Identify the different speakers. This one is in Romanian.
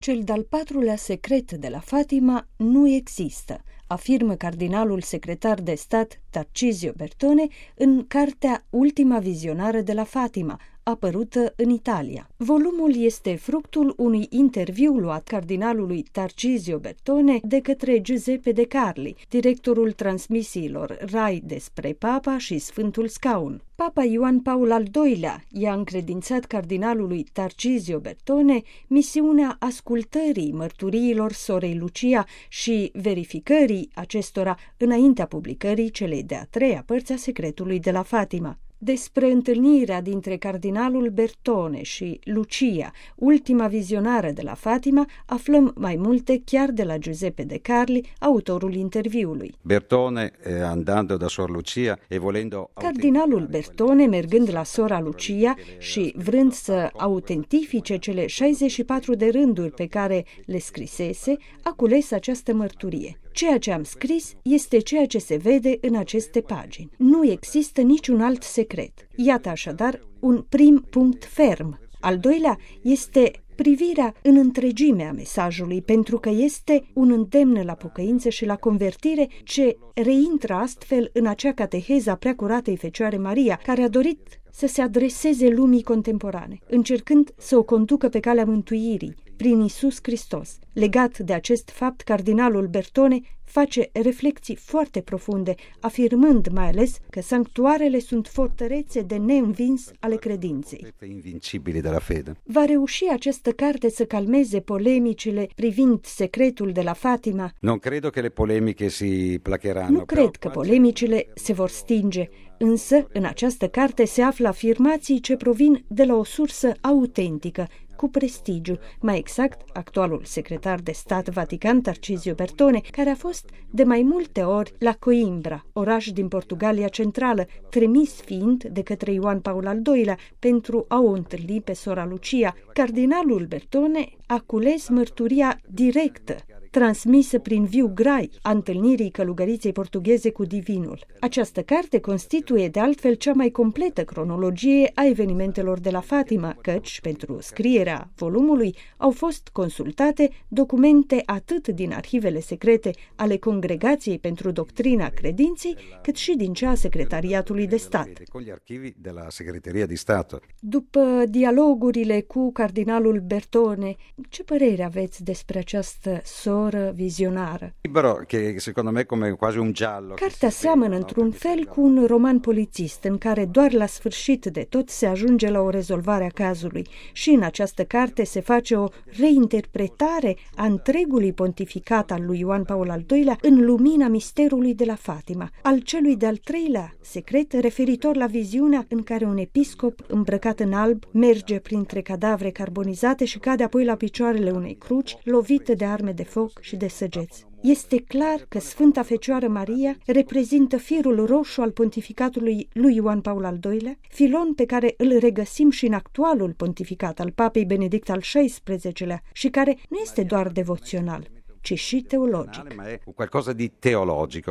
Speaker 1: Cel de-al patrulea secret de la Fatima nu există, afirmă cardinalul secretar de stat Tarcisio Bertone în cartea Ultima vizionare de la Fatima, apărută în Italia. Volumul este fructul unui interviu luat cardinalului Tarcisio Bertone de către Giuseppe De Carli, directorul transmisiilor RAI despre Papa și Sfântul Scaun. Papa Ioan Paul al II-lea i-a încredințat cardinalului Tarcisio Bertone misiunea ascultării mărturiilor sorei Lucia și verificării acestora înaintea publicării celei de-a treia părți a secretului de la Fatima. Despre întâlnirea dintre cardinalul Bertone și Lucia, ultima vizionară de la Fatima, aflăm mai multe chiar de la Giuseppe De Carli, autorul interviului.
Speaker 2: Bertone, andando da Sor Lucia e volendo...
Speaker 1: Cardinalul Bertone, mergând la sora Lucia și vrând să autentifice cele 64 de rânduri pe care le scrisese, a cules această mărturie. Ceea ce am scris este ceea ce se vede în aceste pagini. Nu există niciun alt secret. Iată așadar un prim punct ferm. Al doilea este privirea în întregime a mesajului, pentru că este un îndemn la pocăință și la convertire ce reintră astfel în acea cateheză a Preacuratei Fecioare Maria, care a dorit să se adreseze lumii contemporane, încercând să o conducă pe calea mântuirii prin Iisus Hristos. Legat de acest fapt, cardinalul Bertone face reflexii foarte profunde, afirmând mai ales că sanctuarele sunt fortărețe de neînvins ale credinței. Va reuși această carte să calmeze polemicile privind secretul de la Fatima?
Speaker 2: Nu cred
Speaker 1: că polemicile se vor stinge, însă în această carte se află afirmații ce provin de la o sursă autentică, cu prestigiu, mai exact actualul secretar de stat Vatican Tarcisio Bertone, care a fost de mai multe ori la Coimbra, oraș din Portugalia Centrală, trimis fiind de către Ioan Paul al II-lea pentru a o întâlni pe sora Lucia. Cardinalul Bertone a cules mărturia directă, transmisă prin viu grai a întâlnirii călugăriței portugheze cu divinul. Această carte constituie de altfel cea mai completă cronologie a evenimentelor de la Fatima, căci pentru scrierea volumului au fost consultate documente atât din arhivele secrete ale Congregației pentru Doctrina Credinței, cât și din cea a Secretariatului de Stat. După dialogurile cu cardinalul Bertone, ce părere aveți despre această soră vizionară? Cartea seamănă într-un fel cu un roman polițist în care doar la sfârșit de tot se ajunge la o rezolvare a cazului și în această carte se face o reinterpretare a întregului pontificat al lui Ioan Paul al II-lea în lumina misterului de la Fatima, al celui de-al treilea secret referitor la viziunea în care un episcop îmbrăcat în alb merge printre cadavre carbonizate și cade apoi la picioarele unei cruci lovite de arme de foc și de săgeți. Este clar că Sfânta Fecioară Maria reprezintă firul roșu al pontificatului lui Ioan Paul al II-lea, filon pe care îl regăsim și în actualul pontificat al Papei Benedict al XVI-lea și care nu este doar devoțional, ci și teologic.